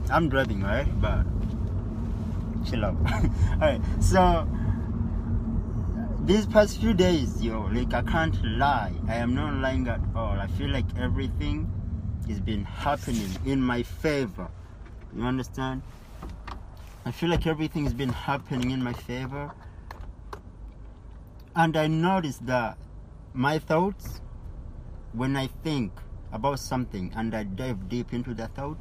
I'm driving, right? But chill out. Alright, so these past few days, like I can't lie. I am not lying at all. I feel like everything has been happening in my favor. You understand? I feel like everything has been happening in my favor. And I noticed that my thoughts, when I think about something and I dive deep into that thought,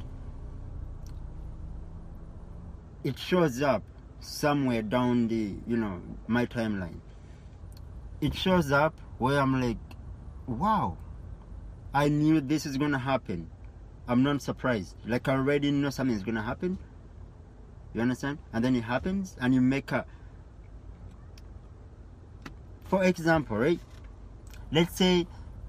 it shows up somewhere down the, my timeline. It shows up where I'm like, wow, I knew this is going to happen. I'm not surprised. Like I already know something's going to happen. You understand? And then it happens and you make a... For example, right? Let's say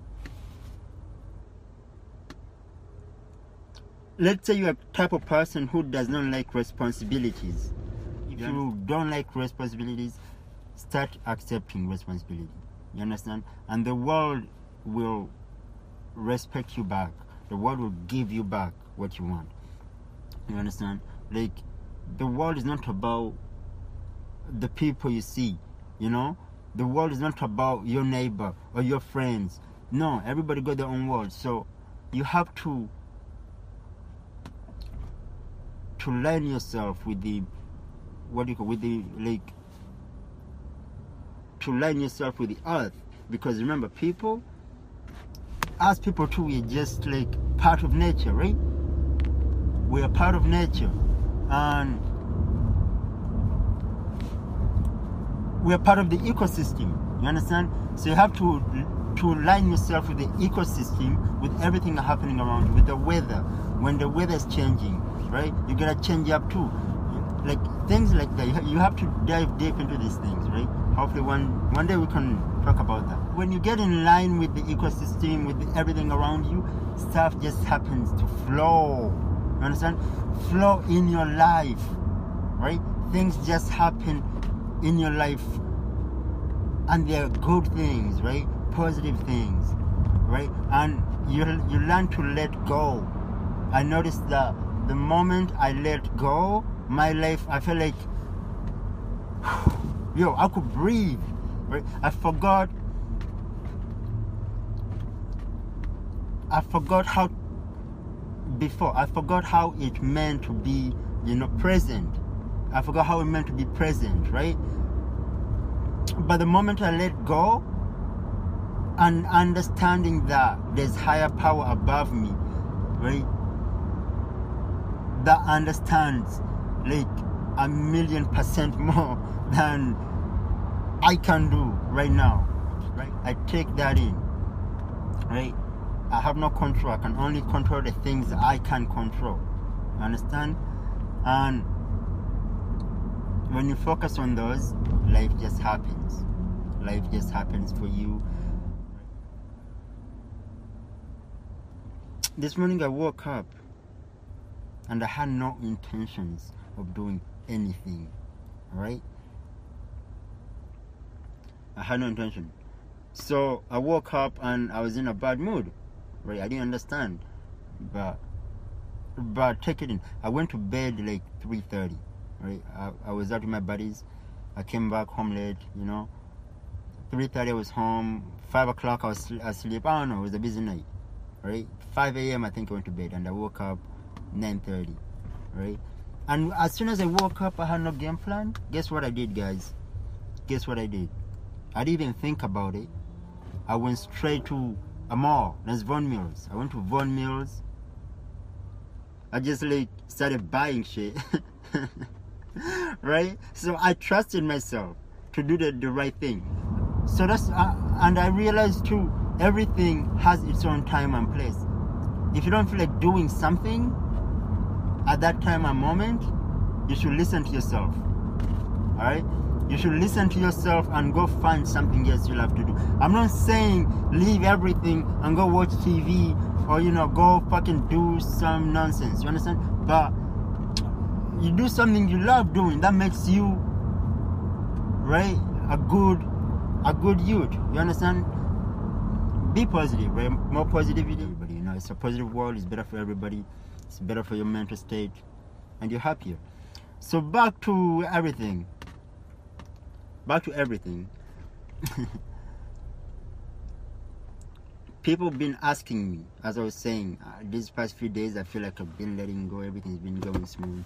you're a type of person who does not like responsibilities. If you don't like responsibilities, start accepting responsibility. You understand? And the world will respect you back. The world will give you back what you want. You understand? Like, the world is not about the people you see, The world is not about your neighbor or your friends. No, everybody got their own world. So you have to line yourself with the, to line yourself with the earth. Because remember, as people too, we're just like part of nature, right? We are part of nature. And we are part of the ecosystem. You understand? So you have to line yourself with the ecosystem, with everything happening around you, with the weather. When the weather is changing, right? You gotta change up too. Like things like that. You have to dive deep into these things, right? Hopefully one day we can talk about that. When you get in line with the ecosystem, with everything around you, stuff just happens to flow. You understand? Flow in your life, right? Things just happen in your life, and they're good things, right? Positive things, right? And you learn to let go. I noticed that the moment I let go, my life, I feel like, I could breathe, right? I forgot how it meant to be, present. I forgot how it meant to be present, right? But the moment I let go and understanding that there's higher power above me, right? That understands like 1,000,000% more than I can do right now, right? I take that in, right? I have no control. I can only control the things that I can control. You understand? And when you focus on those, life just happens. Life just happens for you. This morning I woke up and I had no intentions of doing anything, right? I had no intention. So I woke up and I was in a bad mood, right? I didn't understand, but take it in. I went to bed like 3:30, right? I was out with my buddies. I came back home late, 3:30 I was home. 5 o'clock I was asleep. I don't know, it was a busy night, right? 5 a.m. I think I went to bed, and I woke up 9:30, right? And as soon as I woke up, I had no game plan. Guess what I did, guys? Guess what I did? I didn't even think about it. I went straight to a mall. There's Von Mills. I went to Von Mills. I just started buying shit. Right? So I trusted myself to do the right thing. So that's and I realized too, everything has its own time and place. If you don't feel like doing something at that time and moment, you should listen to yourself. Alright? You should listen to yourself and go find something else you'll have to do. I'm not saying leave everything and go watch TV or go fucking do some nonsense. You understand? But you do something you love doing that makes you, right, a good youth. You understand? Be positive, right? More positivity. Everybody, it's a positive world. It's better for everybody. It's better for your mental state. and you're happier. So back to everything. People been asking me, as I was saying, these past few days, I feel like I've been letting go. Everything's been going smooth.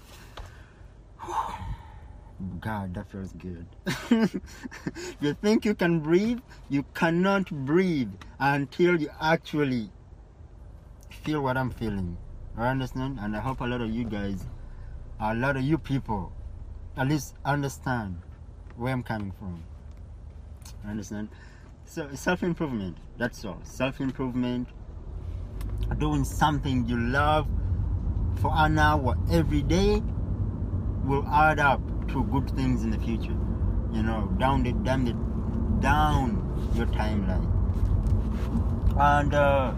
God, that feels good. You think you can breathe? You cannot breathe until you actually feel what I'm feeling. I understand? And I hope a lot of you guys, a lot of you people, at least understand where I'm coming from. I understand? So self-improvement, that's all. Self-improvement, doing something you love for an hour every day will add up to good things in the future. You know, down your timeline. And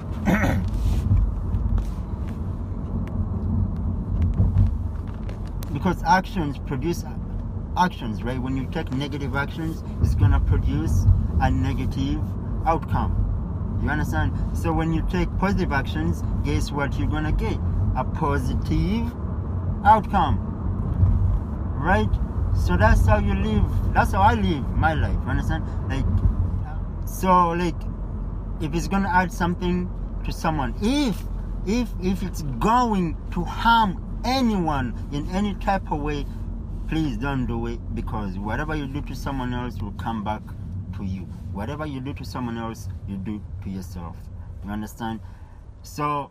because actions produce actions, right? When you take negative actions, it's gonna produce a negative outcome. You understand? So when you take positive actions, guess what you're gonna get? A positive outcome, right? So that's how you live. That's how I live my life. You understand? Like, so like, if it's gonna add something to someone, if it's going to harm anyone in any type of way, please don't do it, because whatever you do to someone else will come back to you. Whatever you do to someone else, you do to yourself. You understand? So,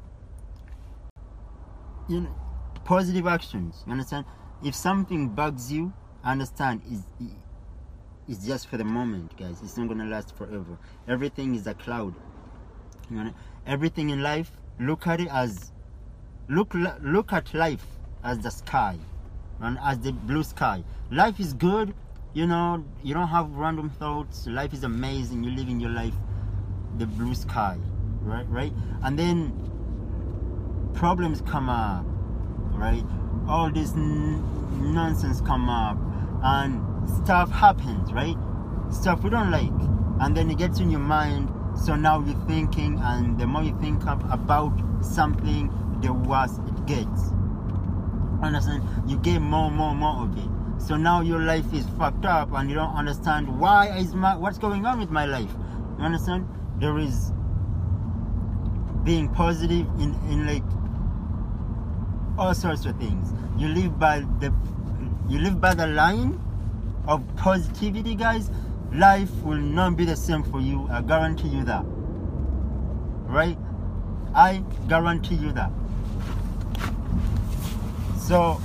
you know, positive actions. You understand? If something bugs you, understand it's just for the moment, guys. It's not gonna last forever. Everything is a cloud. You know, everything in life, look at life as the sky, and as the blue sky. Life is good, you know, you don't have random thoughts. Life is amazing. You're living your life, the blue sky, right? And then problems come up, right? All this nonsense come up, and stuff happens, right? Stuff we don't like, and then it gets in your mind. So now you're thinking, and the more you think about something, the worse it gets. Understand? You get more of it. So now your life is fucked up, and you don't understand what's going on with my life. You understand? There is being positive in like all sorts of things. You live by the line of positivity, guys. Life will not be the same for you. I guarantee you that. Right? I guarantee you that. So,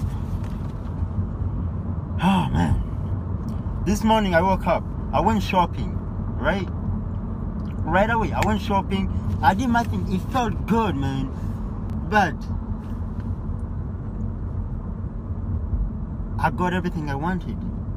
oh man, this morning I woke up, I went shopping, right away. I went shopping, I did my thing. It felt good, man, but I got everything I wanted.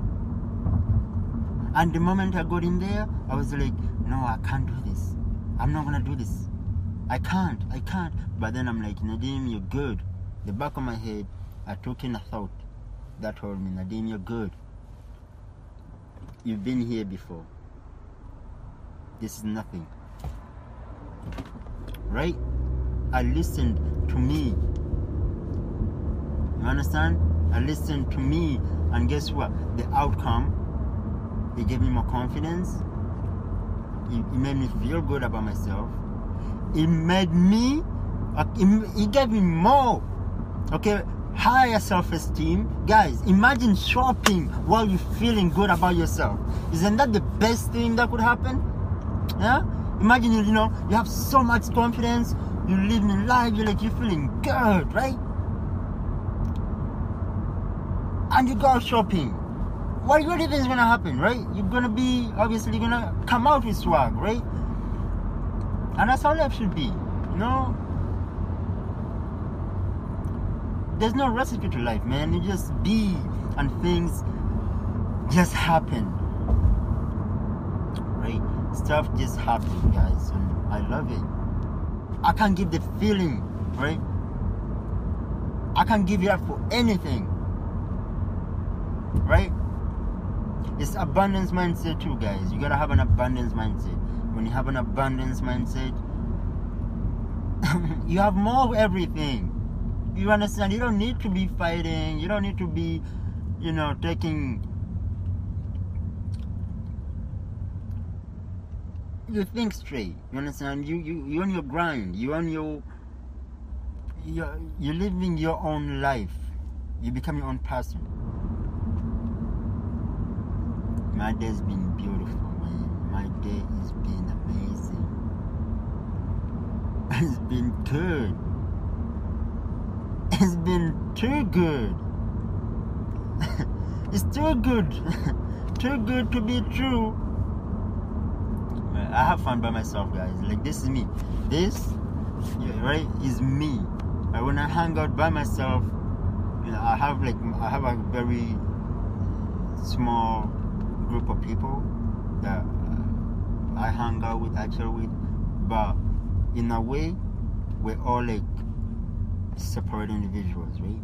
And the moment I got in there, I was like, no, I can't do this. I'm not gonna do this. I can't. But then I'm like, Nadim, you're good. The back of my head, I took in a thought that told me, Nadim, you're good. You've been here before. This is nothing. Right? I listened to me. You understand? I listened to me, and guess what? The outcome, it gave me more confidence. It made me feel good about myself. It gave me more, higher self-esteem. Guys, imagine shopping while you're feeling good about yourself. Isn't that the best thing that could happen? Yeah? Imagine, you have so much confidence, you're living in life, you're feeling good, right? And you go shopping. What do you think is gonna happen, right? You're gonna be obviously gonna come out with swag, right? And that's how life should be, There's no recipe to life, man. You just be, and things just happen, right? Stuff just happens, guys, and I love it. I can't give the feeling, right? I can't give it up for anything, right? It's abundance mindset too, guys. You gotta have an abundance mindset. When you have an abundance mindset, you have more of everything. You understand? You don't need to be fighting. You don't need to be, you know, taking. You think straight. You understand? You on your grind. You on your. You're living your own life. You become your own person. My day's been beautiful, man. My day has been amazing. It's been good. It's been too good. It's too good. Too good to be true. I have fun by myself, guys. Like, this is me. This, yeah, right, is me. When I hang out by myself, you know, I have a very small group of people that I hang out with, I chill with, but in a way, we're all like separate individuals, right?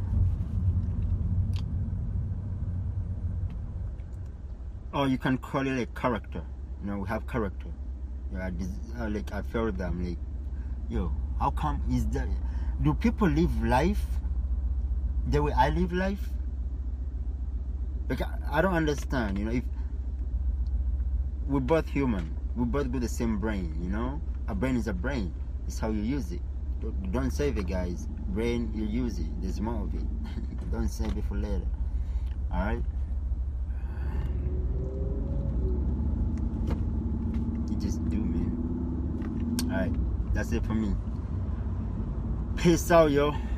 Or you can call it like character. You know, we have character. Yeah, like I felt them like, yo, how come is that? Do people live life the way I live life? Like, I don't understand, you know, if we're both human, we both got the same brain, you know? A brain is a brain. It's how you use it. Don't save it, guys. Brain, you use it. There's more of it. Don't save it for later. Alright? You just do, man. Alright, that's it for me. Peace out, yo.